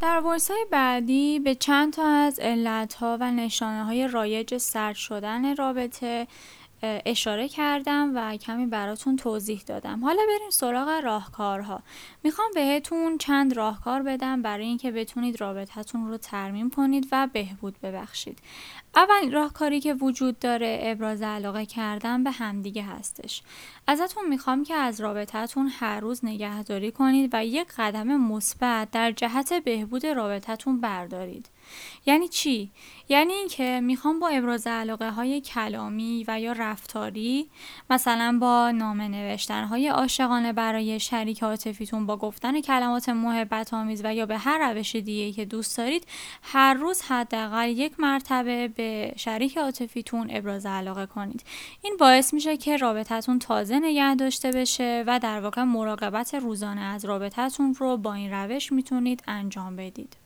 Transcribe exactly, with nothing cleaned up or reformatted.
در وایس‌های بعدی به چند تا از علت‌ها و نشانه‌های رایج سرد شدن رابطه اه، اشاره کردم و کمی براتون توضیح دادم. حالا بریم سراغ راهکارها. میخوام بهتون چند راهکار بدم برای اینکه بتونید رابطتون رو ترمیم کنید و بهبود ببخشید. اولین راهکاری که وجود داره ابراز علاقه کردن به همدیگه هستش. ازتون میخوام که از رابطتون هر روز نگهداری کنید و یک قدم مثبت در جهت بهبود رابطتون بردارید. یعنی چی؟ یعنی اینکه میخوام با ابراز علاقه های کلامی و یا رفتاری، مثلا با نامه نوشتن های عاشقانه برای شریک عاطفیتون، با گفتن کلمات محبت آمیز و یا به هر روش دیگه‌ای که دوست دارید، هر روز حداقل یک مرتبه به شریک عاطفیتون ابراز علاقه کنید. این باعث میشه که رابطتون تازه نگه داشته بشه و در واقع مراقبت روزانه از رابطتون رو با این روش میتونید انجام بدید.